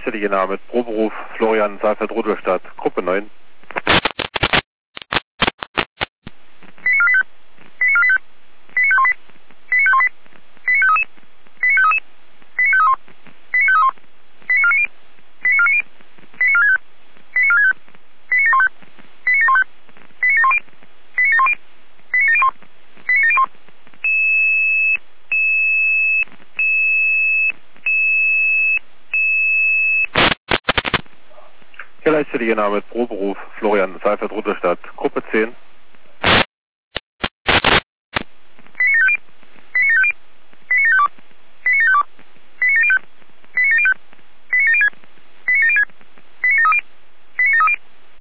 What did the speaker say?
Gleichzeitige Name mit Proberuf Florian Saalfeld Rudolstadt, Gruppe 9. Gleichzeitige Name mit Proberuf Florian Saalfeld Rudolstadt, Gruppe 10.